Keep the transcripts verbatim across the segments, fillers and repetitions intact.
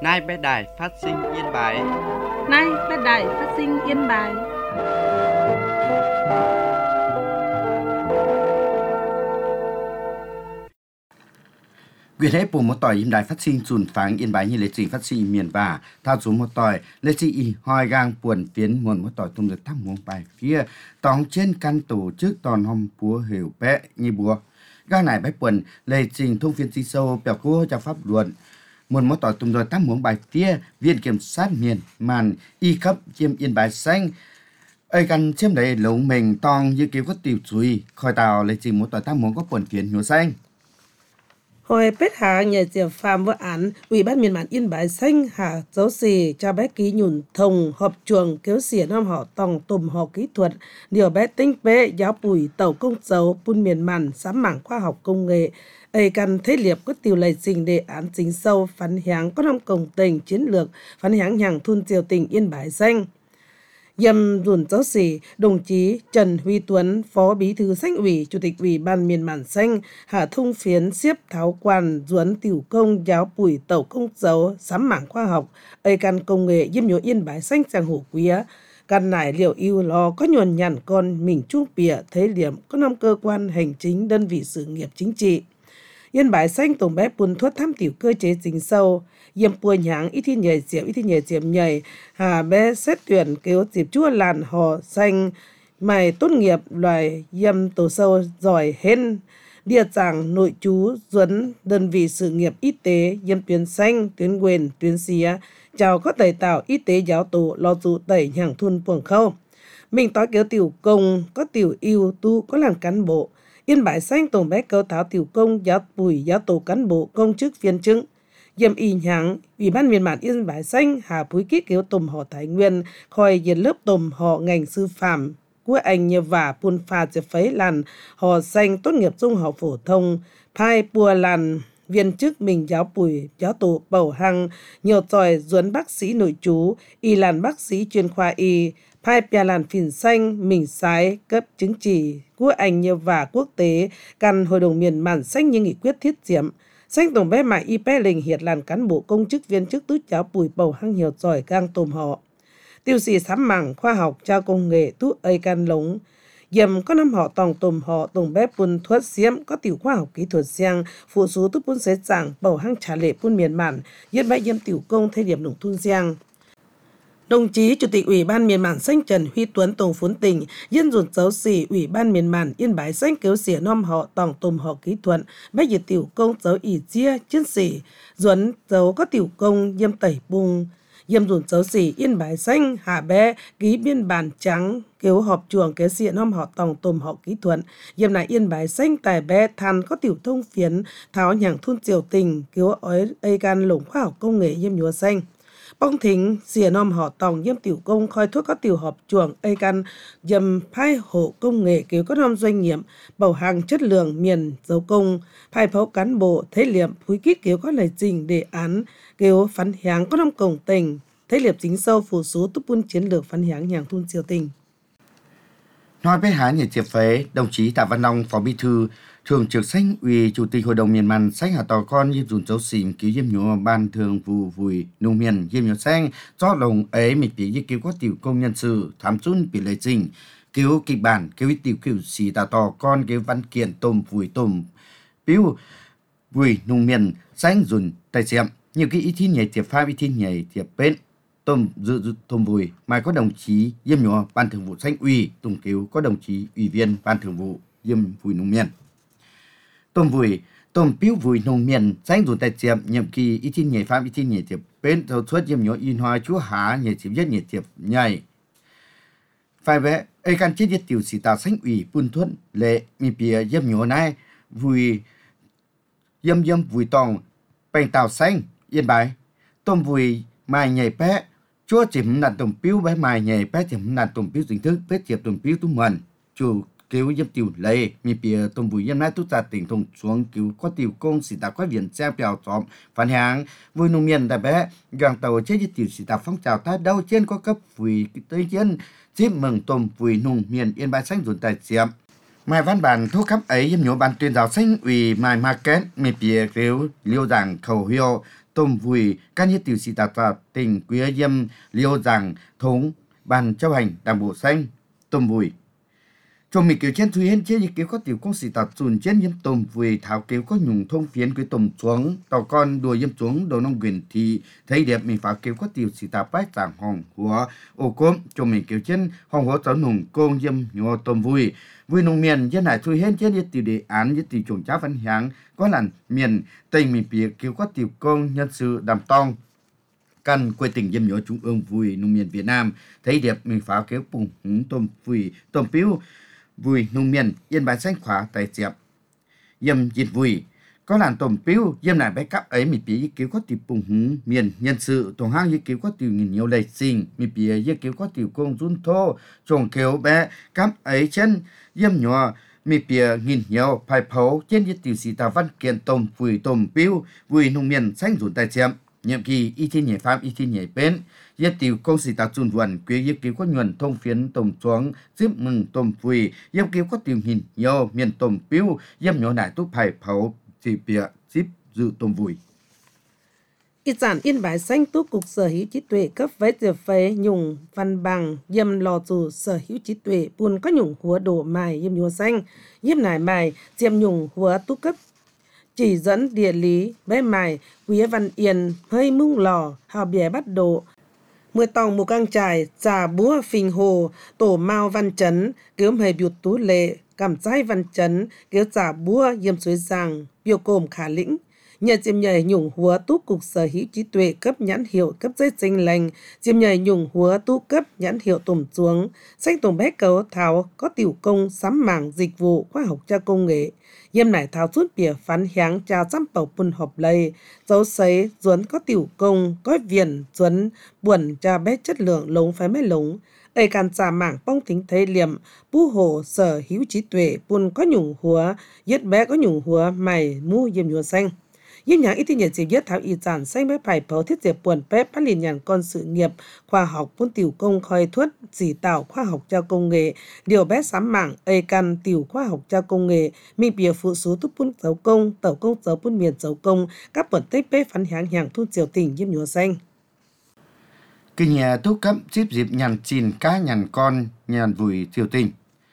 Nay bé đài phát sinh Yên Bái. Nay bé đài phát sinh Yên Bái. Quyền hết bùa một tỏi Yên Đài phát sinh dùn pháng Yên Bái như lệ trình phát sinh miền và thao xuống một tỏi lệ trình y hoi gang buồn phiến nguồn một tỏi tung được thăm muông bài phía tòng trên căn tổ chức toàn hòm búa hiểu bé như búa gang này bái buồn lệ trình thông phiên si sâu bèo cua cho pháp luận nguồn một tỏi tung được thăm muông bài phía viện kiểm sát miền màn y cấp chiêm Yên Bái xanh ơi căn chiếm đấy lống mình tòng như kiểu có tiểu chuối khỏi tàu lệ trình một tỏi thăm muông có buồn phiến nhúa xanh. Hồi bết hạ nhà diệp phạm vụ án, Ủy ban miền mạn Yên Bái xanh hạ dấu xì cho bé ký nhùn thông họp chuồng kéo xỉa năm họ tòng tùm họ kỹ thuật, điều bé tinh bé giáo bùi tàu công dấu bùn miền mạn sám mảng khoa học công nghệ. Ây căn thế liệp có tiêu lệ trình đề án chính sâu phán hiáng có năm công tình chiến lược phán hiáng hàng thun triều tỉnh Yên Bái xanh. Dầm dùn giáo sĩ, đồng chí Trần Huy Tuấn, Phó Bí thư Xanh ủy, Chủ tịch Ủy ban miền mạn xanh, hạ thông phiến xiếp tháo quan duấn tiểu công giáo bùi tàu công dấu sám mảng khoa học, ây căn công nghệ diêm nhố Yên Bái xanh sang hổ quý. Căn nải liệu yêu lo có nhuần nhằn con mình trung bịa thế liệm có năm cơ quan hành chính đơn vị sự nghiệp chính trị. Yên Bái xanh tổng bé buôn thuất thăm tiểu cơ chế chính sâu, yếm bùa nháng ít thi nhảy diệm ít thi nhảy diệm nhảy, hà bé xét tuyển kêu dịp chua làn hò xanh, mày tốt nghiệp loài yếm tổ sâu giỏi hên, địa giảng nội chú duấn đơn vị sự nghiệp y tế yếm tuyến xanh, tuyến quyền, tuyến xía, chào có tẩy tạo y tế giáo tổ lo dụ tẩy nhàng thun buồng khâu. Mình tối kêu tiểu công, có tiểu yêu tu, có làm cán bộ. Yên Bái xanh tổng bé cấu tháo tiểu công giáo bùi giáo tổ cán bộ công chức viên chức dầm y nháng Ủy ban miền mạn Yên Bái xanh hà búi kích kéo tùm họ Thái Nguyên khỏi diện lớp tùm họ ngành sư phạm của anh như vả buôn pha chế phấy làn họ xanh tốt nghiệp trung học phổ thông phai bùa làn viên chức mình giáo bùi giáo tổ bầu hăng nhiều tròi duấn bác sĩ nội trú y làn bác sĩ chuyên khoa y phai bia làn phìn xanh mình sái cấp chứng chỉ của anh như vả quốc tế căn hội đồng miền mạn xanh như nghị quyết thiết diệm xanh tổng bé mại y bé lình hiệt làn cán bộ công chức viên chức tứ giáo bùi bầu hăng nhiều giỏi gang tùm họ tiêu sĩ sám mảng khoa học trao công nghệ tú ây can lống dầm có năm họ tòng tùm họ tổng bé buôn thuất xiêm có tiểu khoa học kỹ thuật giang phụ số tú buôn xế giảng bầu hăng trả lệ buôn miền mạn yên bãi yếm tiểu công thay điểm nông thôn giang. Đồng chí Chủ tịch Ủy ban miền mạn xanh Trần Huy Tuấn tổng phún tỉnh yên dùn giáo sĩ Ủy ban miền mạn Yên Bái xanh kéo xỉa nom họ tòng tùm họ kỹ thuật bách diệt tiểu công giáo ỉ chia chiến sĩ duấn giáo có tiểu công yêm tẩy bung yêm dùn giáo sĩ Yên Bái xanh hạ bé ký biên bản trắng kéo họp chuồng kéo xỉa nom họ tòng tùm họ kỹ thuật yêm này Yên Bái xanh tài bé than có tiểu thông phiến tháo nhàng thun triều tình kéo ói ây can lủng khoa học công nghệ yêm nhúa xanh. Bông thính, xìa nom họ tòng yếm tiểu công khoi thuốc có tiểu họp chuồng ây căn dầm phai hộ công nghệ cứu có nom doanh nghiệp bầu hàng chất lượng miền dấu công phai phẫu cán bộ thế liệm phúi kích cứu có lời trình đề án cứu phán hiáng có nom cổng tình thế liệp chính sâu phủ số túc buôn chiến lược phán hiáng nhàng thun siêu tình. Nói với há nhà triệp phế, đồng chí Tạ Văn Long, Phó Bí thư, Thường trực Xanh ủy Chủ tịch Hội đồng miền mạn xanh hà tò con yếm dùn dấu xỉn cứu yếm nhúa ban thường vụ vùi nông miền yếm nhúa xanh do đồng ấy mình bị cứu có tiểu công nhân sự thám chun bị lệ trình cứu kịch bản cứu tiểu kiểu xì tà tò con cứu văn kiện tôm vùi tôm biếu vùi nông miền xanh dùn tài xệm nhiều cái ý thiên nhảy tiệp pha ý thiên nhảy tiệp bên tôm dự dự tôm vùi mai có đồng chí yếm nhúa ban thường vụ xanh ủy tùng cứu có đồng chí ủy viên ban thường vụ yếm vùi nông miền tôm vùi tôm biếu vùi nông miền xanh dùn tài xệm nhiệm kỳ ý thiên nhảy pha ý thiên nhảy tiệp bên thầu suất yếm nhúa in hoa chúa há nhảy tiệp nhất nhảy tiệp nhảy phải vẽ ấy can chết nhất tiểu sĩ tà xanh ủy buôn thuận lệ mi bìa yếm nhúa này vùi yếm yếm vùi tòng bèn tàu xanh Yên Bái tôm vùi mài nhảy bé chúa chìm nàn tôm biếu bé mài nhảy bé chìm nàn tôm biếu chính thức bé chìm tôm biếu tu mần chủ cứu yếm tiểu lệ mi bìa tôm vùi yếm nái tu gia tỉnh thùng xuống cứu có tiểu công sĩ tà quái viện xe bèo xóm phản hàng vùi nông miền đại bé gang tàu chết nhất tiểu sĩ tà phong trào ta đâu trên có cấp vùi tới trên chip mừng tôm vùi nông miền Yên Bái xanh dùn tài xiêm mai văn bản thuốc khắp ấy yếm nhúa ban tuyên giáo xanh ủy mai market mi bìa cứu liêu giảng khẩu hiệu tôm vùi các nhiệt tiểu sĩ tạp tạp tỉnh quý dâm liêu rằng thống ban chấp hành đảng bộ xanh tôm vùi trong mình kiểu trên tùy hen chế như kiểu có tiểu công sĩ tạp dùn trên yếm tôm vùi thảo kiểu có nhung thông phiến quý tôm xuống tàu con đùa yếm xuống đầu nông quyền thì thấy đẹp mình phá kiểu có tiểu sĩ tạp bách giảng hồng của ô cốm trong mình kiểu trên hồng hóa cháu nùng công yếm nhô tôm vùi vui nông miền dân này tùy hen chế như tiểu đề án như tiểu trùng cháo văn hiáng có làn miền tây mình bịa kiểu có tiểu công nhân sự đàm tông căn quê tỉnh yếm nhô trung ương vui nông miền Việt Nam thấy đẹp mình phá kiểu bùng hứng tôm vùi tôm piu vui nông miền Yên Bái xanh khóa tài dẹp yếm dịch vui có làn tôm piu yếm này bé cắp ấy mình bịa kiểu có tiểu bùng hứng miền nhân sự tổng hang như kiểu có tiểu nghìn nhiều lệ sinh mình bịa như kiểu có tiểu công run thô trồng kéo bé cắp ấy chân yếm nhô mi bìa nghìn nhiều phải phấu trên những tiểu sĩ tàu văn kiện tôm vùi tôm piu vùi nông miền xanh rủn tài chém nhiệm kỳ y thiên nhảy pháp y thiên nhảy bên yết tiểu công sĩ tàu chun vườn quý yết cứu có nhuần thông phiến tôm xuống giúp mừng tôm vùi yết cứu có tiểu nghìn nhiều miền tôm piu yết nhỏ đại túc phải phấu chỉ bìa giúp dự tôm vùi. Ít giản Yên Bái xanh túc cục sở hữu trí tuệ cấp với diệp phế nhung văn bằng yêm lò dù sở hữu trí tuệ buồn có nhung húa đổ mài yêm nhua xanh yêm nải mài diêm nhung húa túc cấp chỉ dẫn địa lý bé mài quý văn yên hơi mung lò hào bìa bắt độ mười tòng mù căng trải trà búa phình hồ tổ mao văn chấn kiếm hề biểu tú lệ cảm trái văn chấn kiếm trà búa yêm suối giang biểu cồm khả lĩnh nhờ chiêm nhảy nhung húa túc cục sở hữu trí tuệ cấp nhãn hiệu cấp giấy sinh lành chiêm nhảy nhung húa tu cấp nhãn hiệu tổm xuống sách tổm bé cấu thảo có tiểu công sắm mảng dịch vụ khoa học tra công nghệ yêm nải thảo suốt bìa phán hiáng trà xăm bầu pun họp lây dấu sấy duấn có tiểu công có viền duấn buồn trà bé chất lượng lống phải mấy lống ấy can trà mảng bông tính thấy liềm bú hồ sở hữu trí tuệ pun có nhung húa yết bé có nhung húa mày mu yêm nhua xanh yếm nhàng ít nhiệt chỉ biết thảo y giản xanh bé phải phấu thiết diệp buồn phép phát liền nhàn con sự nghiệp khoa học pun tiểu công khơi thuất chỉ tạo khoa học tra công nghệ điều bé sám mảng ây căn tiểu khoa học tra công nghệ mi bìa phụ số túc pun dấu công tàu công dấu pun miền dấu công các bẩn tích bé phán háng hàng thu triều tỉnh yếm nhúa xanh cái nhà túc cấp chip dịp nhàn chìn cá nhàn con nhàn vùi triều tỉnh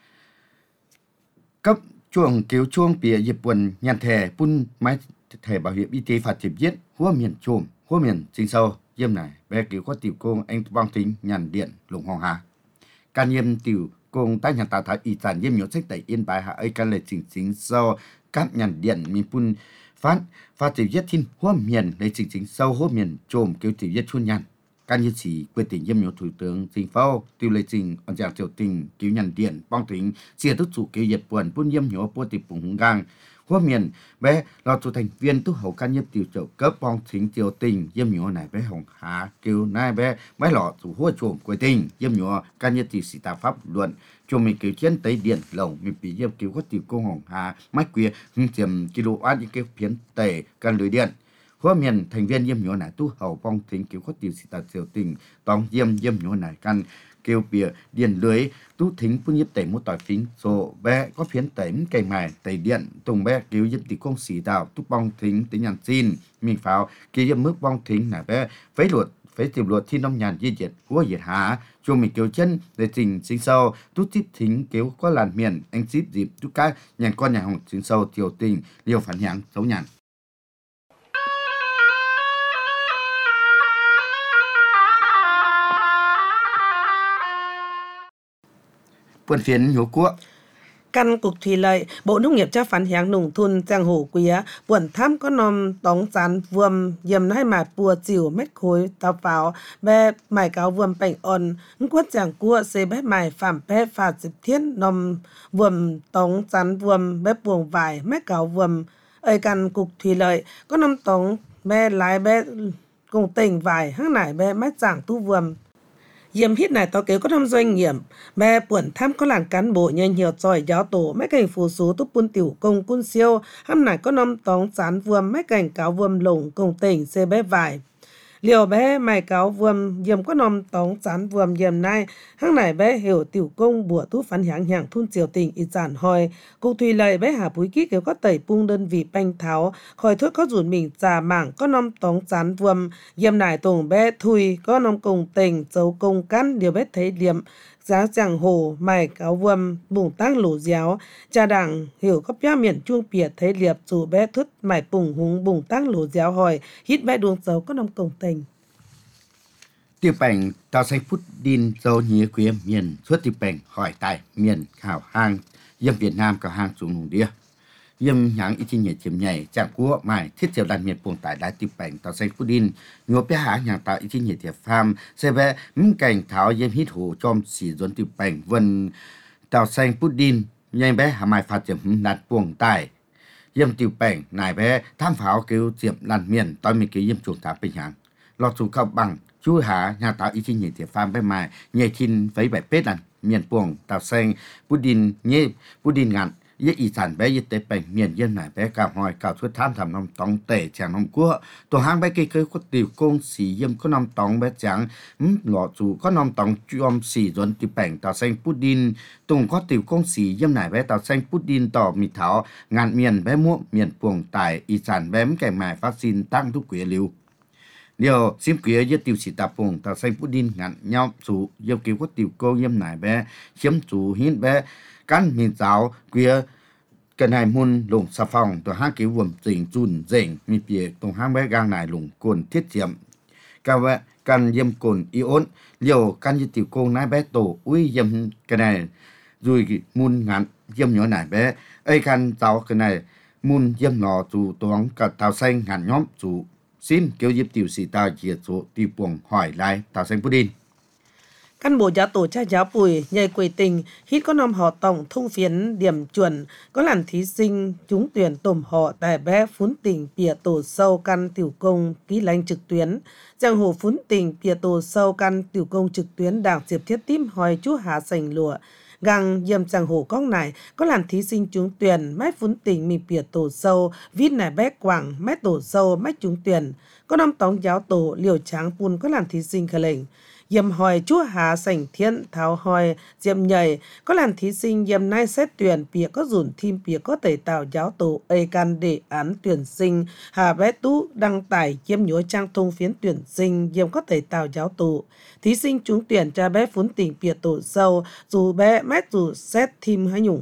cấp chuồng cứu chuông bìa dịp buồn nhàn thẻ pun máy thẻ bảo hiểm y tế phát triển viết hua miền trùm hua miền sinh sâu yêm này bé cứu có tiểu công anh bong tính nhàn điện lùng hoàng hà can yêm tiểu công tai nhàn tạo thái y sản yêm nhớ sách tại Yên Bái hạ ấy can lệ chỉnh chính sâu các nhàn điện miền pun phát phát triển viết thiên hua miền lệ chỉnh chính sâu hua miền trùm cứu tiểu viết chuôn nhàn can như chỉ quyết định yêm nhớ thủ tướng chính phủ tiêu lệ trình on giảng triều tình cứu nhàn điện bong tính chia tức chủ cứu dệt buồn pun yêm nhớ po tiệp phùng hùng gang hoa miền bé là chủ thành viên tu hậu can nhiếp tiểu trợ cấp bong thính triều tình yếm nhúa này bé hồng hà kêu nai bé bé lọ chủ hoa chuồng quê tình yếm nhúa can nhiếp tiểu sĩ tà pháp luận chuồng mình cứu chiến tây điện lồng mình bị yếm cứu có tiểu công hồng hà mách quê hưng tiềm kilo những cái phiến tề can lưới điện hoa miền thành viên yếm nhúa này tu hậu bong thính cứu có tiểu sĩ tà triều tình tòng yếm yếm nhúa này can kêu bìa điện lưới tu thính pun nhiếp tẩy một tỏi phính số bé có phiến tẩy cây mài tẩy điện tùng bé cứu yếm tỷ công sĩ đào tu bong thính tính nhàn xin mình pháo kêu yếm mức bong thính này bé phấy luật phấy tiểu luật thi nông nhàn di diệt hua diệt há cho mình kêu chân để trình sinh sâu tu tiếp thính kêu có làn miền anh ship dịp tu cá nhàn con nhà hồng sinh sâu tiểu tình liều phản nhãn xấu nhàn buồn phiến nhố quốc căn cục thủy lợi bộ nông nghiệp cho phản hiáng nông thôn giang hồ quía buồn tham có nòm tống chán vuông yếm nai mà bùa chiều mét khối tao pháo bé mài cáo vuông bảnh on quất giang cua xê bé mài phạm bé phạt dịp thiên nòm vuông tống chán vuông bé buồng vải mét cáo vuông ấy căn cục thủy lợi có nòm tống bé lái bé cùng tỉnh vải hăng nải bé mét giảng tu vuông yếm hít này tao kéo có thăm doanh nghiệp bé buồn tham có làng cán bộ nhanh nhiều giỏi giáo tổ mấy cảnh phù số túc pun tiểu công pun siêu hăm này có năm tóng chán vuông mấy cảnh cáo vuông lồng cùng tỉnh xê bé vải liều bé mày cáo vườm diệm có nòm tống chán vườm diệm này hăng này bé hiểu tiểu công bùa tú phán hạng hạng thun triều tình ít giản hỏi cụ thùy lợi bé hà búi ký kiểu có tẩy bung đơn vị banh tháo khỏi thuốc có rủn mình trà mảng có nòm tống chán vườm diệm này tùng bé thùy có nòm cùng tình dấu công căn điều bé thấy điểm giá chẳng hồ mày cáo vườm bùng tăng lũ giáo cha đảng hiểu có bia miền chuông bìa thấy liệp dù bé thứt mày bùng húng bùng tăng lũ giáo hỏi hít bé đuông dấu có nông công tình tiêu bành tao xanh phút đin dấu nhía quê miền suốt tiêu bành hỏi tại miền khảo hang dâm Việt Nam cả hang xuống hùng đĩa dâm nhãng ít nhẹ chiếm nhảy chẳng của mày thiết triệu đàn miền buồn tại đại tiêu bành tao xanh phút đin nhớ bé há nhàng tại ít nhẹ thiệp pham xe bé minh cảnh tháo dâm hít hồ trong xỉ dồn tiêu bành vân tao xanh phút đin nhanh bé hà mai phát chiếm nạt buồn tại dâm tiêu bành nài bé tham pháo kêu chiếm làn miền tôi mình kêu dâm chuồng thả bình hạng lọt xuống khâu bằng chú há nhà tạo ý chí nhị thiệp pham bé mài nhảy thiên với bảy pết làn miền buồn tao xanh phút đin nhé phút đin ngạn yết ý sản bé yết tế bành miền dân này bé cào hỏi cào suốt tham thầm nông tống tể chàng nông cua tổ hang bé cây cây có tiểu công xì yếm có nông tống bé chàng lọ chủ có nông tống chom xì dồn tiểu bành tàu xanh pudding tùng có tiểu công xì yếm này bé tàu xanh pudding tỏ mì thảo ngàn miền bé muộn miền buồng tại ý sản bé kẻ mài phát xin tăng thuốc quế liu điều xiêm quế yết tiểu xì tạp buồng tàu xanh pudding ngàn nhau chủ yếm kiểu có tiểu cô yếm này bé chiếm chủ hiến bé căn miền giáo quế cái này mun lùng xà phòng tổ hang kiểu vườn dình chun dình mi bìa tổ hang bé gang này lùng cồn thiết chiếm cao vẽ căn yếm cồn ion liều căn như tiểu cô nái bé tổ uy yếm cái này rồi mun ngắn yếm nhỏ này bé ấy căn giáo cái này mun yếm lò chủ toán cả tàu xanh ngàn nhóm chủ xin kêu yếm tiểu sĩ ta chia số tiểu buồng hỏi lại tàu xanh pudding căn bộ giáo tổ cha giáo bùi nhảy quầy tình hít có nòm họ tổng thông phiến điểm chuẩn có làm thí sinh trúng tuyển tổm họ tại bé phún tình bìa tổ sâu căn tiểu công ký lanh trực tuyến giang hồ phún tình bìa tổ sâu căn tiểu công trực tuyến đảng diệp thiết tím hỏi chú hạ sành lụa gang yêm giang hồ cong này có làm thí sinh trúng tuyển mái phún tình mì bìa tổ sâu vít này bé quảng mái tổ sâu mái trúng tuyển có nòm tống giáo tổ liều tráng pun có làm thí sinh khởi lệnh yếm hỏi chúa hạ sảnh thiên tháo hỏi diệm nhảy có làm thí sinh yếm nay xét tuyển bìa có dùn thim bìa có tẩy tạo giáo tổ ây can đề án tuyển sinh hà bé tú đăng tải yếm nhối trang thông phiến tuyển sinh yếm có tẩy tạo giáo tổ thí sinh trúng tuyển cha bé phún tình bìa tổ sâu dù bé mét dù xét thim hay nhung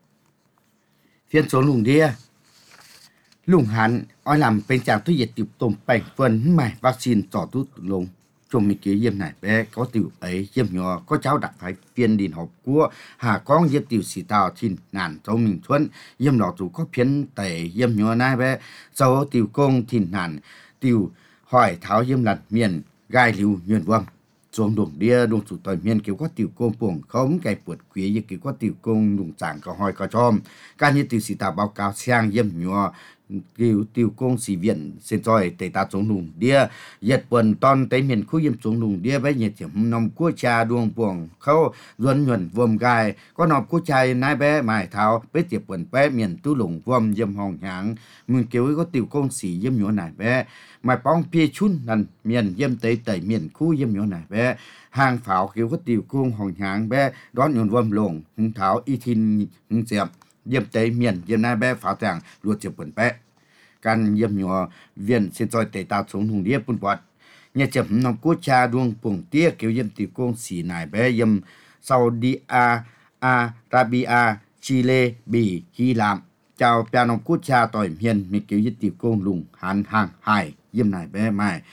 phiên số lùng đĩa lùng hắn oi làm bên chàng thuốc diệt tiểu tôm bành vân mày vaccine tỏ tút lùng trong mấy cái yếm này bé có tiểu ấy yếm nhỏ có cháu đặt phải phiên điền học của hà con yếm tiểu sĩ tao xin ngàn trong mình xuân yếm lọ chủ có phiến tẩy yếm nhỏ này bé sau tiểu công thì ngàn tiểu hỏi tháo yếm lặt miền gai liu nhuyễn vâng xuống đồng đĩa đồng chủ tỏi miền kiểu có tiểu công buồng khống cái bột quý như kiểu có tiểu công đồng chẳng có hỏi có chom ca như tiểu sĩ tao báo cáo sang yếm nhỏ kiểu tiểu công sĩ viện xin rồi tây ta xuống lùng đĩa giật quần ton tới miền khu yếm xuống lùng đĩa với nhiệt điểm nòng cua trà đuông buồng khâu ruân nhuận vườm gai có nòng cua trai nai bé mài tháo với tiệp quần bé miền tu lùng vườm yếm hồng nháng mình kiểu có tiểu công sĩ yếm nhỏ này bé mài bóng pia chun nằn miền yếm tới tây miền khu yếm nhỏ này bé hàng pháo kiểu có tiểu công hồng nháng bé đón nhuận vườm lùng hung tháo y thiên hung diệm yếm tới miền yếm nai bé pháo tàng luộc tiệp quần bé căn yếm nhỏ viện xin rồi tây ta xuống hùng đĩa bún bọt nhà chậm nòng cua cha đuông buồng tia kiểu yếm tiểu công xỉ nải bé yếm Saudi A Arabia Chile Bỉ Hy Lạp chào bè nòng cua cha tỏi miền mi kiểu yếm tiểu công lùng hàn hàng hải yếm nải bé mài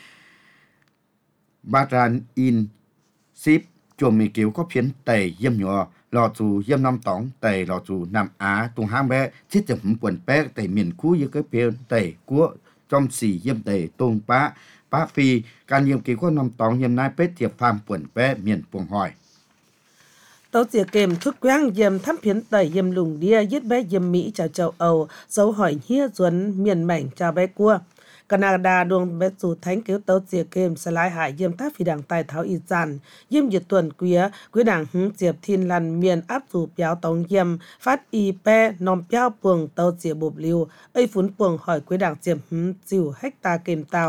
Bahrain in ship chùa mi kiểu có phiến tây yếm nhỏ lò chủ yếm năm tóng tây lò chủ Nam Á tung hang bé thiết chậm quần bé tây miền khu như cái phiến tây của trong xì yếm tây tung bá bá phi can yếm kiểu có năm tóng yếm nai pết thiệp phàm quần bé miền buồng hỏi tàu chìa kèm thuốc quang yếm thăm phiến tây yếm lùng đĩa yết bé yếm Mỹ chào châu Âu dấu hỏi hia duấn miền mảnh chào bé cua Canada đuông bé chủ thánh cứu tàu chìa kèm sẽ lái hải yếm tháp phi đảng tài tháo y giàn yếm diệt tuần quía quý đảng hứng diệp thiên làn miền áp chủ béo tống yếm phát y pe nòm béo buồng tàu chìa bộp liu ấy phún buồng hỏi quý đảng diệp hứng chịu hecta kèm tàu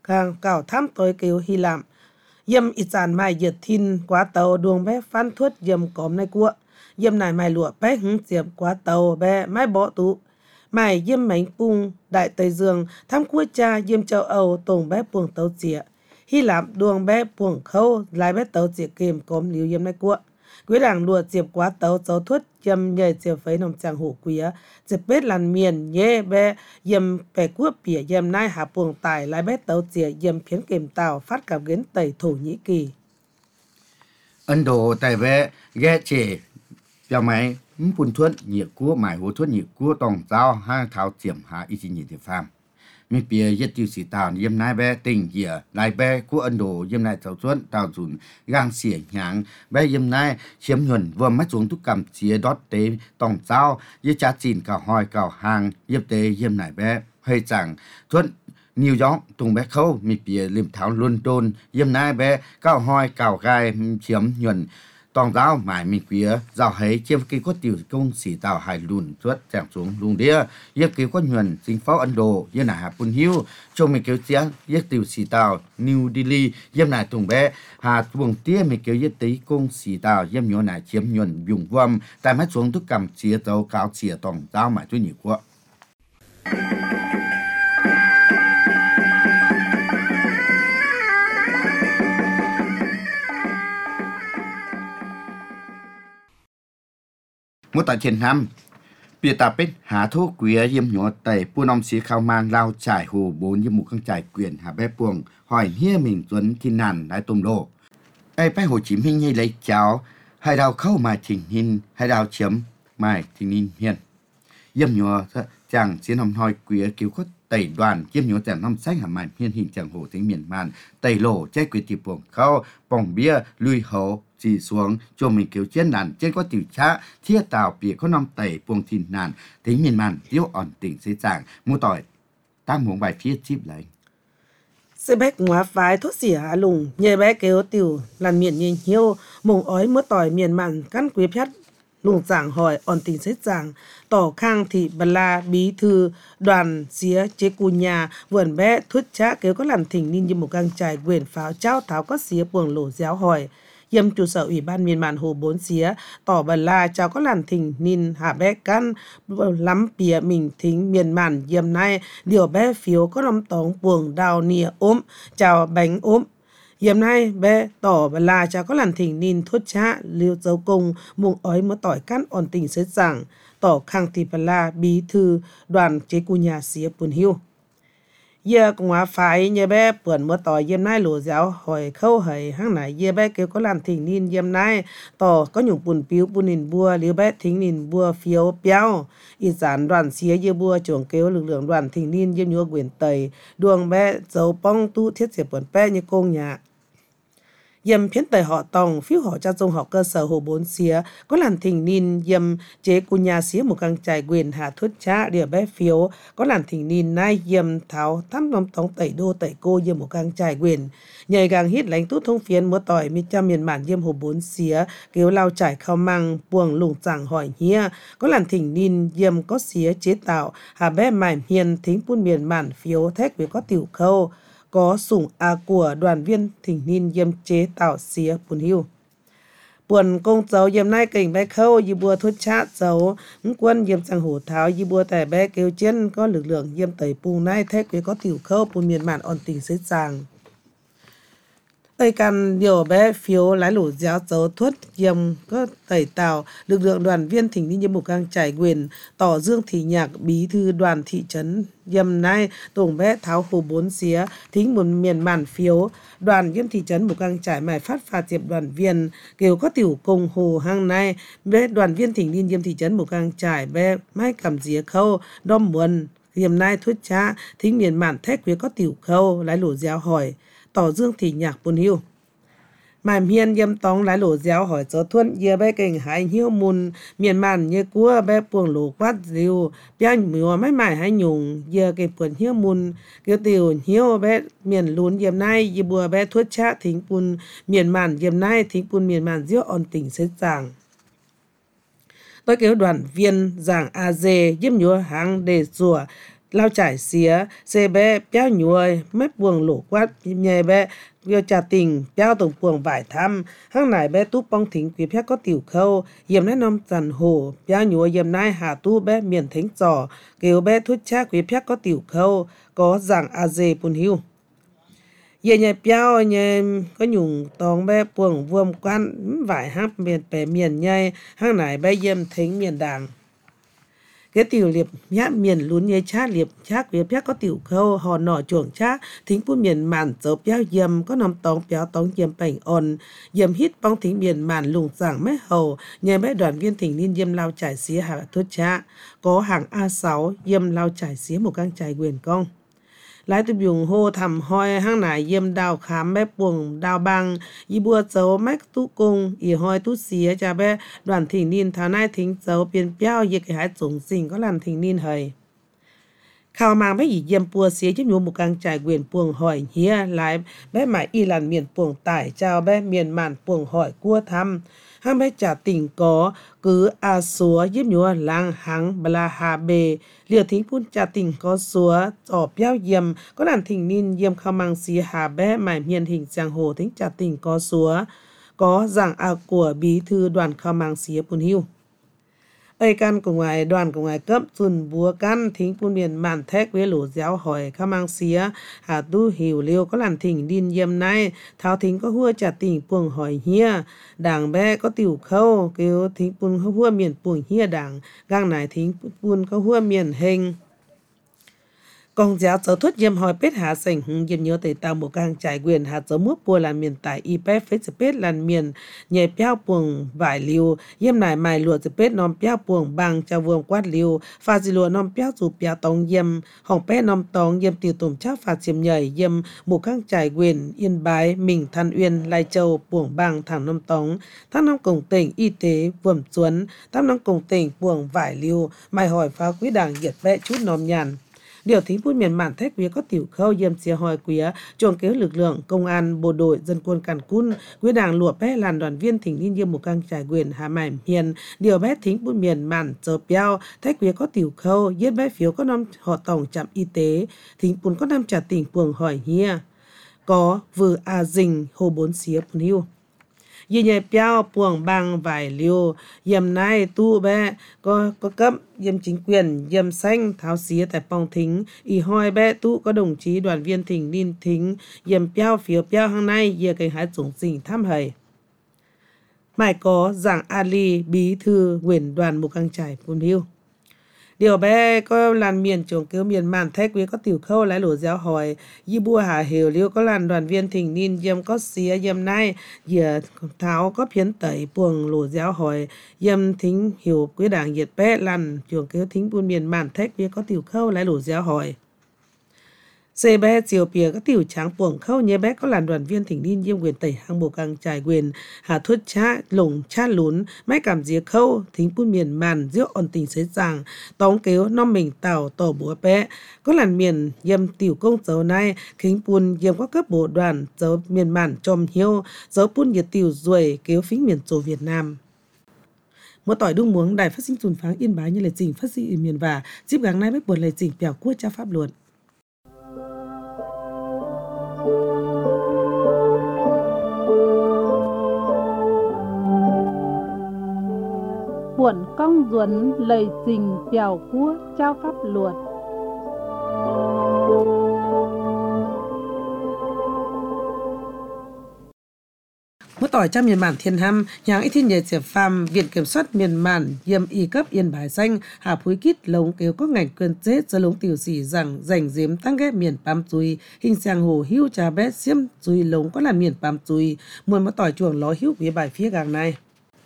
càng cào tham tối kêu Hy Lạp yếm ít dàn mai dệt thìn quá tàu đường bé phan thuất yếm cóm này cua yếm này mai lụa bé hứng diệp quá tàu bé mai bỏ tụ mai yếm mảnh pung đại Tây Dương tham cua cha yếm châu Âu tùng bé buồng tàu chĩa Hy Lạp đường bé buồng khâu lại bé tàu chĩa kìm cóm liu yếm này cua quý đảng lụa diệp quá tàu cháu thuất yếm nhảy diệp phấy nông chàng hổ quý diệp bết làn miền nhé bé yếm bè cua bỉa yếm nai hạ buồng tài lại bé tàu chĩa yếm phiến kìm tàu phát cảm gến tẩy Thổ Nhĩ Kỳ Ấn Độ tại về ghé trẻ cho máy phun thuốc nhiệt cua mải hồ thuốc nhiệt cua tòng giao hai thảo chiếm hạ ý chí nhiệt địa phàm mi bia yết tiêu sĩ tàu yếm nai bé tình địa lại bé của Ấn Độ yếm nai thảo thuốc tàu dùn gang xỉa nháng bé yếm nai chiếm nhuần vừa mắt xuống thuốc cầm chia đót tế tòng giao yết cha chìn cào hoi cào hàng yếp tế yếm nai bé hơi chẳng thuốc New York tung bé khâu mi bia liêm thảo London yếm nai bé cào hoi cào gai chiếm nhuần tòng giáo mãi mình quía giáo hay chiếm kỳ có tiểu công sĩ tàu hải lùn suốt chẳng xuống lùng đĩa yết kỳ có nhuần chính phó Ấn Độ yết nà hạ bùn hiu cho mình kéo tiếng yết tiểu sĩ tàu New Delhi yếm nài tùng bé hà buồng tía mình kéo yết tí công sĩ tàu yếm nhớ nài chiếm nhuần dùng vâm tại mắt xuống thức cầm chia tàu cáo chia tòng giáo mãi tôi nhiều quá một tại Việt Nam, bia tạp bên hạ thô quía yếm nhỏ tẩy buôn ông xí khao mang lao trải hồ bốn yếm một khăn trải quyền hạ bé buồng hỏi hia mình tuấn thiên nàn lại tôm đồ. Ai bé Hồ Chí Minh hay lấy cháo, hai đào khâu mà trình hình, hai đào chấm mai trình hình hiền. Yếm nhỏ chẳng xin hồng hỏi quía cứu khuất tẩy đoàn yếm nhỏ chẳng năm sách hạ mài hiên hình chẳng hồ tính miền màn tẩy lỗ trái quỷ tiệp buồng khâu bỏng bia lui hậu chỉ xuống cho mình kiểu chiến đàn trên có tiểu trá thiết tàu bịa có năm tẩy buồng thìn nàn tính miền màn tiêu ổn tỉnh dễ dàng mua tỏi ta muốn bài phía chip lại sẽ bách ngóa phái thuốc xỉ hạ lùng nhờ bé kéo tiểu làn miền nhìn hiu mùng ói mưa tỏi miền màn căn quý phét lùng giảng hỏi ổn tình dễ dàng tỏ khang thị bà la bí thư đoàn xía chế cù nhà vườn bé thuốc trá kéo có làm thỉnh ninh như một găng trải quyền pháo trao tháo có xía buồng lỗ giáo hỏi yếm trụ sở ủy ban miền màn hồ bốn xía tỏ bà la cháu có làn thỉnh ninh hạ bé căn lắm bìa mình thính miền màn yếm nay điều bé phiếu có năm tóng buồng đào nìa ốm chào bánh ốm yếm nay bé tỏ bà la cháu có làn thỉnh ninh thuốc trá liêu dấu công mùng ói mớ tỏi căn ổn tình sết giảng tỏ khang thị bà la bí thư đoàn chế cù nhà xía bùn hiu giờ cũng hóa phải nhờ bé bươn mưa tỏi yếm nai lúa giáo hỏi khâu hỏi hang này giờ bé kêu có làm thỉnh nín yếm nai tỏ có nhung bùn piu bùn nín bùa liu bé thính nín bùa phiếu béo ý giản đoàn xía giờ bùa chuồng kêu lực lượng đoàn thỉnh nín yếm nhua quyền tây đường bé dấu bong tu thiết diệp bẩn bé như công nhà yếm phiến tây họ tòng phiếu họ cha dông họ cơ sở hồ bốn xía có làn thỉnh nín yếm chế cù nhà xía một căn trải quyền hạ thuất trá địa bé phiếu có làn thỉnh nín nai yếm tháo thăm nông tống tẩy đô tẩy cô yếm một căn trải quyền nhảy gang hít lánh tút thông phiến múa tỏi mi trăm miền mạn yếm hồ bốn xía kêu lao trải khao măng buồng lùng chẳng hỏi hia có làn thỉnh nín yếm có xía chế tạo hạ bé mải hiền thính buôn miền mạn phiếu thách với có tiểu khâu có sủng a của đoàn viên thỉnh nín yếm chế tạo xía bùn hiu buồn công cháu yếm nay cảnh bé khâu y bùa thuốc chát cháu quân yếm sang hổ tháo y bùa tẻ bé kêu chiến có lực lượng yếm tẩy bùng nay thế quý có tiểu khâu bùn miền mạn ổn tình xếp sàng tây can điều bé phiếu lái lũ giáo cháu thuốc yếm có tẩy tạo lực lượng đoàn viên thỉnh nín yếm một gang trải quyền tỏ dương thị nhạc bí thư đoàn thị trấn yếm nay tổng bé tháo hồ bốn xía thính một miền mạn phiếu đoàn yếm thị trấn một gang trải mải phát phạt diệp đoàn viên kêu có tiểu công hồ hang nay bé đoàn viên thỉnh nín yếm thị trấn một gang trải bé mai cầm dĩa khâu đom muôn yếm nay thuốc trá thính miền mạn thét quý có tiểu khâu lái lũ giáo hỏi tỏ dương thị nhạc bùn hiu mài hiền yếm tóng lái lỗ giáo hỏi cho thuận yếm bé cảnh hai hiu mùn miền màn như cua bé buồng lỗ quát diêu biang mùa mấy mải hai nhung yếm cái buồn hiu mùn kêu tiểu hiu bé miền lún yếm nay yếm bùa bé thuốc chát thính bùn miền màn yếm nay thính bùn miền màn diêu ổn tỉnh xếp giảng tôi kêu đoàn viên giảng a dê yếm nhúa hàng đề rùa lao trải xía xe bé béo nhuồi mép buồng lỗ quát nhẹ bé vừa trà tình béo tổng buồng vải thăm hăng nải bé tú bong thính quý phép có tiểu khâu yếm nái nom dần hồ béo nhuồi yếm nái hà tu bé miền thính trò kêu bé thút cha quý phép có tiểu khâu có dạng a dê bùn hiu giờ nhà béo nhà có nhung tòng bé buồng vuông quan vải hấp miền bè miền nhai hăng nải bé yếm thính miền đàng cái tiểu liệp nhát miền lún nhây chát liệp chát quý phép có tiểu khâu hò nọ chuồng chát thính phun miền màn dấu béo yếm có nằm tòng béo tòng yếm bảnh on yếm hít bong thính miền màn lùng giảng mét hầu nhà bé đoàn viên thỉnh niên yếm lao trải xía hạ thốt chát có hàng a sáu yếm lao trải xía một căng trải quyền công lái từ dùng hô thầm hoi hang nải yếm đào khám bé buồng đào băng y bùa dấu mách tu cung y hoi tu xía cha bé đoàn thỉnh niên tháo nai thính dấu biên béo y cái hái trùng sinh có làm thỉnh niên hầy khao mang bé y yếm bùa xía giúp nhu một căng trải quyền buồng hỏi hía lái bé mãi y làn miền buồng tải chào bé miền màn buồng hỏi cua thăm hang bé trả tình có cứ a súa giúp nhu lang hắng bla hà bề liều thính phun trả tình có súa trò béo yếm có làm thỉnh niên yếm khao mang xía hà bé mãi miền hình giang hồ thính trả tình có súa có giảng a của bí thư đoàn khao mang xía bùn hiu ây căn của ngoài đoàn của ngoài cấp dùn búa căn thính phun miền màn thét với lũ giáo hỏi khao mang xía hà tu hiểu liêu có làm thỉnh điên yếm nay tháo thính có hua trả tình buồng hỏi hia đảng bé có tiểu khâu kêu thính phun có hua miền buồng hia đảng gang này thính phun có hua miền hình Công giáo giáo thuật yếm hỏi bết hạ sảnh hưng yếm nhớ tẩy tàu một gang trải quyền hạ giáo múc bùa làn miền tại y bếp phết bết làn miền nhẹ béo buồng vải liu yếm nải mài lụa bết nóm béo buồng bằng trao vuông quát liu pha dì lụa nóm béo dù béo tông yếm hỏng bét nóm tông yếm tiểu tùm chắc phạt chiếm nhảy yếm một gang trải quyền yên bái mình than uyên lai châu buồng bằng thẳng nóm tông thác nóm cổng tỉnh y tế vuông chuấn thác nóm cổng tỉnh buồng vải liu mài hỏi phá quý đảng nhiệt bẹ chút nóm nhàn điều thính phun miền mạn thách quý có tiểu khâu yếm chia hỏi quý chuồng kế lực lượng công an bộ đội dân quân càn cun quý đảng lụa bé làn đoàn viên thỉnh niên yếm một căng trải quyền hà mải hiền điều bé thính phun miền mạn chợp béo thách quý có tiểu khâu yết bé phiếu có năm họ tổng trạm y tế thính phun có năm trả tỉnh buồng hỏi hia có vừa a dình hồ bốn xía phun hiu y nhẹ béo buồng bằng vải liu yếm nay tu bé có có cấp yếm chính quyền yếm xanh tháo xía tại pong thính y hoi bé tu có đồng chí đoàn viên thỉnh niên thính yếm béo phiếu béo hang nay yê cảnh hái chủng sinh thăm hầy mãi có giảng Ali bí thư quyền đoàn một căng trải phun hiu điều bé có làn miền trồng kêu miền màn thách quý có tiểu khâu lái lỗ giáo hỏi y bùa hà hiểu liêu có làn đoàn viên thỉnh niên yếm có xía yếm nay dìa tháo có phiến tẩy buồng lỗ giáo hỏi yếm thính hiểu quý đảng nhiệt bé làn trồng kêu thính buôn miền màn thách quý có tiểu khâu lái lỗ giáo hỏi xe bé chiều bìa các tiểu tráng buồng khâu nhé bé có làn đoàn viên thỉnh niên yếm quyền tẩy hàng bộ càng trải quyền hà thuất cha lủng cha lún máy cảm dìa khâu thính buôn miền màn diệu ổn tình xế giảng tống kêu non mình tàu tổ búa bé có làn miền yếm tiểu công dấu nay khính buôn yếm có cấp bộ đoàn dấu miền màn tròm hiếu dấu buôn nhiệt tiểu ruồi kêu phính miền châu Việt Nam một tỏi đung muống đài phát sinh trùn pháng Yên Bái như lời trình phát sinh miền và chip gắng nay bếp buồn lời trình bèo cua cha pháp luật buồn công duẩn lời trình bèo cua trao pháp luật một tỏi trăm miền màn thiên ham nhàng ít thiên nhẹ trẻ phàm viện kiểm soát miền màn yếm y cấp Yên Bái xanh hà phúi kít lống kêu có ngành quyền chết do lống tiểu sĩ rằng dành diếm tăng ghép miền pam chui hình sang hồ hữu trà bé xiêm chui lống có là miền pam chui muôn một tỏi chuồng ló hữu phía bài phía gàng này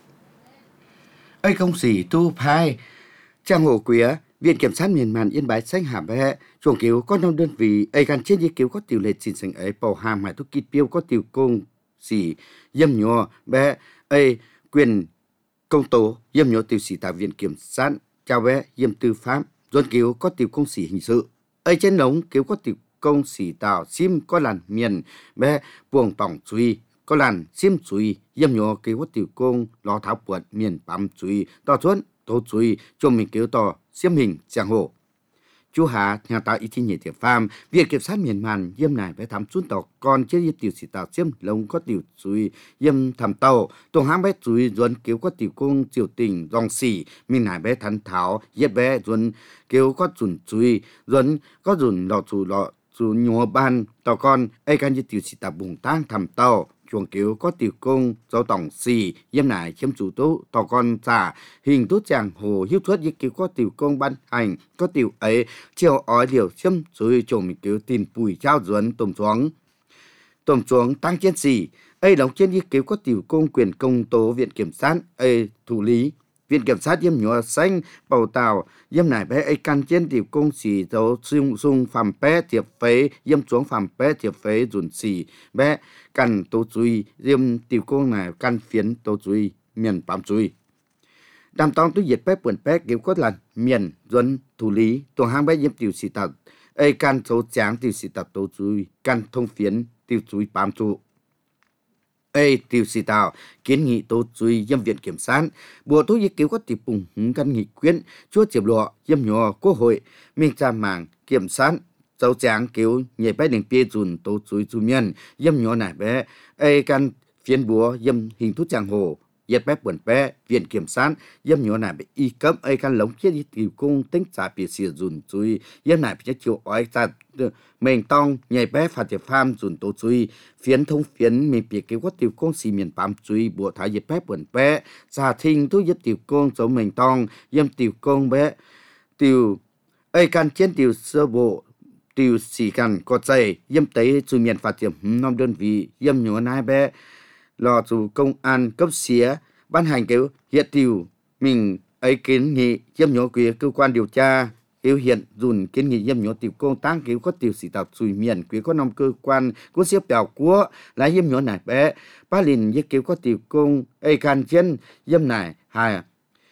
ây công sĩ tu phai trang hồ quía viện kiểm sát miền màn Yên Bái xanh hà bé chuồng cứu có năm đơn vị ây gan trên di cứu có tiểu lệ xin sành ấy bầu hàm hải thuốc kít piêu có tiểu công sĩ yếm nhọ bé ây quyền công tố yếm nhọ tiểu sĩ tại viện kiểm sát chào bé yếm tư pháp dồn cứu có tiểu công sĩ hình sự ây trên lống cứu có tiểu công sĩ tạo sim có làn miền bé buồng bỏng chui có làn sim chui yếm nhọ cứu có tiểu công lò tháo buột miền bám chui to chuốn tố chui cho mình cứu to xiêm hình giang hồ chú hạ nhà tạo ý chí nhẹ tiệp phàm viện kiểm sát miền màn yếm này phải thăm xuống tàu con chế yếm tiểu sĩ tạo xiêm lông có tiểu chuối yếm thăm tàu tổng hãng bé chuối duẩn kéo có tiểu công triều tình dòng xỉ miền này bé thắn tháo yếp bé duẩn kéo có chuẩn chuối duẩn có dùn lọ chủ lọ chủ nhua ban tàu con ai can như tiểu sĩ tạo bùng tang thăm tàu chuồng kéo có tiểu công dấu tổng xì yếm này chiếm chủ tố tàu con trả hình tốt chàng hồ hiếu thuất như kéo có tiểu công ban hành có tiểu ấy chiều ói điều chiếm rồi chồng mình kéo tin bùi trao duẩn tôm xuống tôm xuống tăng chiến sĩ ấy đóng trên như kéo có tiểu công quyền công tố viện kiểm sát ấy thủ lý viện kiểm sát yếm nhỏ xanh bầu tàu yếm này bé ấy can trên tiểu công xì dấu sung sung phạm bé thiệp phế yếm xuống phạm bé thiệp phế dùn xì bé căn tố chui yếm tiểu công này căn phiến tố chui miền phạm chui đàm tông tôi diệt bé buồn bé kéo có lần miền duẩn thủ lý tổ hang bé yếm tiểu xì tật ấy căn số tráng tiểu xì tật tố chui căn thông phiến tiểu chui phạm trụ ê tiêu sĩ tạo kiến nghị tố chui yếm viện kiểm sát bộ tố ý cứu có tiệp bùng hứng căn nghị quyến chúa chiệp lọ yếm nhỏ quốc hội minh tra mạng kiểm sát dấu tráng cứu nhảy bé đỉnh bia dùn tố chui chu miên yếm nhỏ nải bé ê căn phiến búa yếm hình thức giang hồ yết bé buồn bé viện kiểm sát yếm nhỏ nải bé y cấp ê căn lống chết y tiểu cung tính trả bìa xìa dùn chui yếm nải bé chiều ói ra mình tông nhảy bé phạt tiệp pham dùn tố chui phiến thông phiến mình bị kéo có tiểu công xì miền pham chui bộ thái yết bé buồn bé giả thinh tu yết tiểu công dấu mình tông yếm tiểu công bé tiểu ấy can chiến tiểu sơ bộ tiểu xì can có dây yếm tế chui miền phạt tiệp năm đơn vị yếm nhỏ nai bé lò chủ công an cấp xía ban hành kéo hiện tiểu mình ấy kiến nghị yếm nhỏ quý cơ quan điều tra yêu hiện dùn kiến nghị yếm nhỏ tiểu công tăng cứu có tiểu sĩ tạo chui miền quý có năm cơ quan có xếp bèo của lại yếm nhỏ này bé ba lìn yết cứu có tiểu công ấy can chân yếm này hai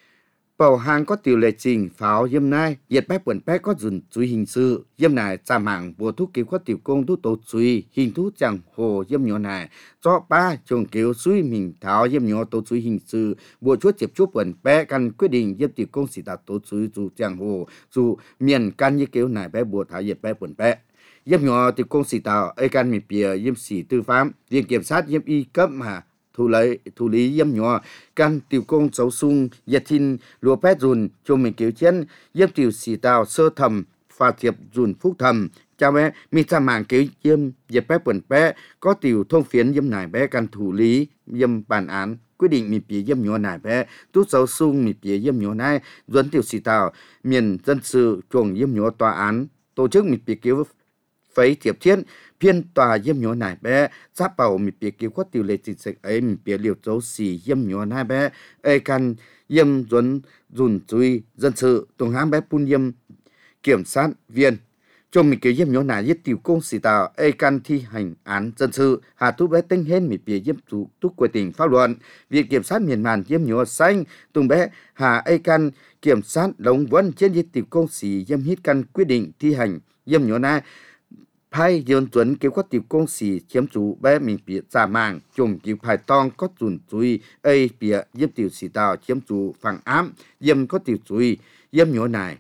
bầu hàng có tiểu lệ trình pháo yếm nai yết bé buồn bé có dùn chui hình sự yếm này trả mạng bộ thuốc cứu có tiểu công thuốc tố chui hình thuốc chẳng hồ yếm nhỏ này cho ba chồng cứu suy mình tháo yếm nhỏ tố chui hình sự bộ chúa chếp chúa buồn bé căn quyết định yếm tiểu công sĩ tạo tố chui dù chẳng hồ dù miền căn như cứu này bé bộ tháo yết bé buồn bé yếm nhỏ tiểu công sĩ tạo ấy căn mình bìa yếm sĩ tư pháp viện kiểm sát yếm y cấp mà thủ lấy thủ lý yếm nhỏ căn tiểu công xấu sung yết thìn lúa bé dùn cho mình cứu chiến yếm tiểu sĩ tạo sơ thẩm phạt thiệp dùn phúc thẩm cha bé mi cha mạng cứu yếm yết bé buồn bé có tiểu thông phiến yếm này bé căn thủ lý yếm bản án quyết định mình bìa yếm nhỏ này bé tút xấu sung mình bìa yếm nhỏ này duẩn tiểu sĩ tạo miền dân sự chuồng yếm nhỏ tòa án tổ chức mình bìa cứu phấy thiệp thiên phiên tòa yếm nhỏ này bé giáp bảo mình bìa cứu có tiểu lệ chính sách ấy mình bìa liều dấu xì yếm nhỏ này bé ấy căn yếm duẩn dùn chui dân sự tổng hãng bé pun yếm kiểm sát viên cho mình cứu yếm nhỏ này yết tiểu công sĩ tạo ấy căn thi hành án dân sự hà tú bé tinh hết mình bìa yếm chủ túc quyết định pháp luận viện kiểm sát miền màn yếm nhỏ xanh tùng bé hà ấy căn kiểm sát đóng vấn trên yết tiểu công sĩ yếm hít căn quyết định thi hành yếm nhỏ này phải dồn chuẩn kéo có tiểu công sĩ chiếm chủ bé mình bị trả mạng chồng cứu phải tông có dùn chui ấy bịa yếm tiểu sĩ tạo chiếm chủ phẳng ám yếm có tiểu chui yếm nhỏ này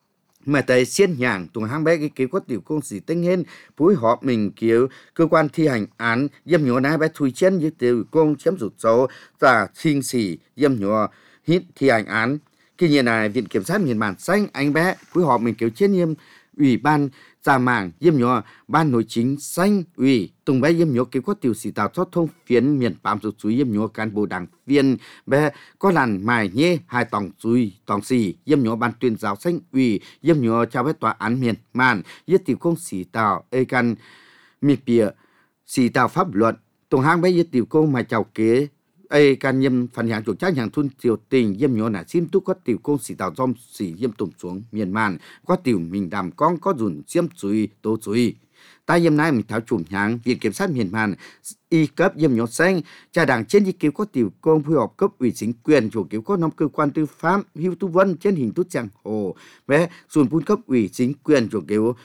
mà tại xiên nhàng tùng hang bé cái kéo có tiểu công sĩ tinh hen phối hợp mình kéo cơ quan thi hành án yếm nhỏ này bé thui chân với tiểu công chiếm chủ số và sinh sĩ yếm nhỏ hít thi hành án khi như này viện kiểm sát miền bản xanh anh bé phối hợp mình kéo trên yếm ủy ban trả mạng yếm nhỏ ban nội chính xanh ủy tùng bé yếm nhỏ kéo có tiểu sĩ tạo cho thông phiến miền bám số chuối yếm nhỏ cán bộ đảng viên bé có làn mài nhê hai tòng chuối tòng xì yếm nhỏ ban tuyên giáo xanh ủy yếm nhỏ trao với tòa án miền màn yết tiểu công sĩ tạo ê căn mi bìa sĩ tạo pháp luật tùng hang bé yết tiểu công mà chào kế ấy can yếm phần hàng chủ trách hàng thun triều tình yếm nhỏ là xiêm túc có tiểu công sĩ tạo dom sĩ yếm tùng xuống miền màn có tiểu mình đàm con có dùn xiêm chui tố chui ta yếm nay mình tháo chùm hàng viện kiểm sát miền màn y cấp yếm nhỏ xanh cha đảng trên y cứu có tiểu công phối hợp cấp ủy chính quyền chủ cứu có năm cơ quan tư pháp hưu tu vân trên hình thức giang hồ bé dùn phun cấp ủy chính quyền chủ cứu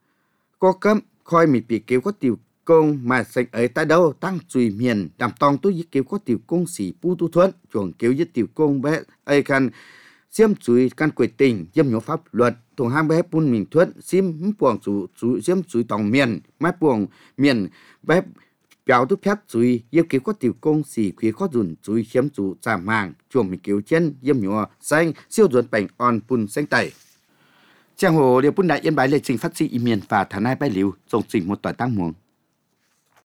có cấp khoi mình bị cứu có tiểu công mà sạch ấy tại đâu tăng chùi miền đàm tòng tôi yết kéo có tiểu công sĩ pu tu thuận chuồng kéo yết tiểu công bé ấy căn xiêm chuối căn quỷ tình diêm nhổ pháp luật thùng ham bé bún mình thuận xiêm buồng chủ chủ xiêm chuối tòng miền mái buồng miền bé béo thuốc phép chuối yêu cứu có tiểu công xỉ khía khó dùn chuối xiêm chủ giảm màng chuồng mình cứu chân diêm nhổ xanh siêu ruột bành on bún xanh tẩy trang hồ điều bún đại yên bái lệ trình phát sĩ miền và thả nai bái liu trồng trình một tỏi tăng muồng